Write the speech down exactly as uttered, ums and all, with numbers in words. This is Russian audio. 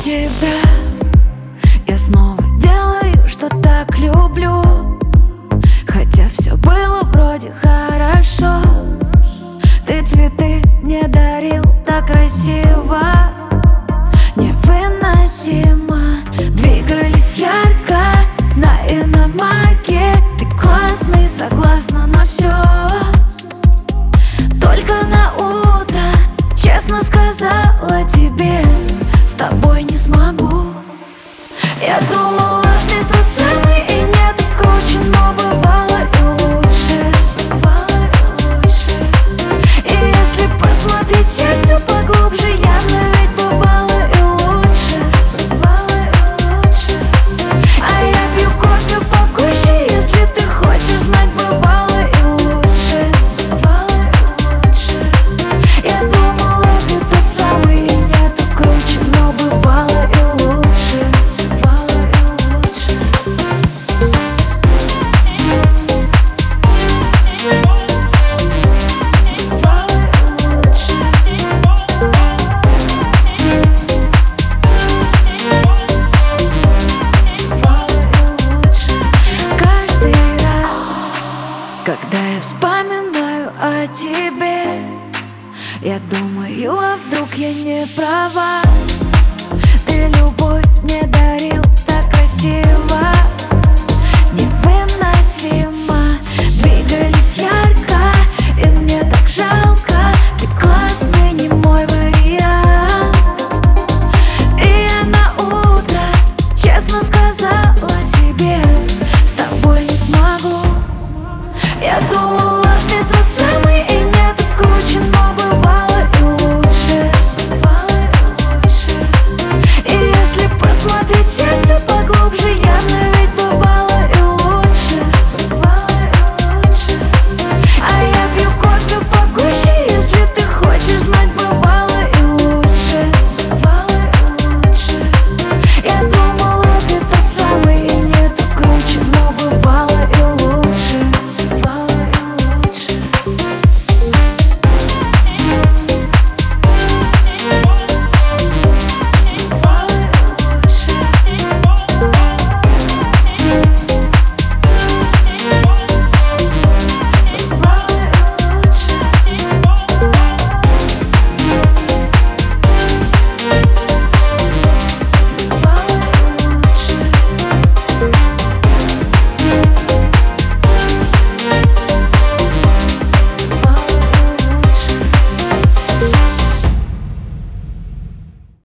тебя. Я снова делаю, что так люблю, хотя все было вроде хорошо. Ты цветы мне дарил так красиво, невыносимо. Двигались ярко на иномарке. Ты классный, согласна на все. Только на утро честно сказала тебе: с тобой не смогу. Я думала, ты тот самый и нет круче, но бывало и лучше, бывало и лучше. И если посмотреть в сердце поглубже, явно ведь бывало и лучше, бывало и лучше. А я пью кофе покуще, если ты хочешь знать, бывало и лучше, бывало и лучше. Я думала, ты тот самый и нет круче, но бывало и лучше, бывало и лучше. Бывало и лучше. Бывало и лучше. Каждый раз, когда я вспоминаю о тебе, я думаю, а вдруг я не права.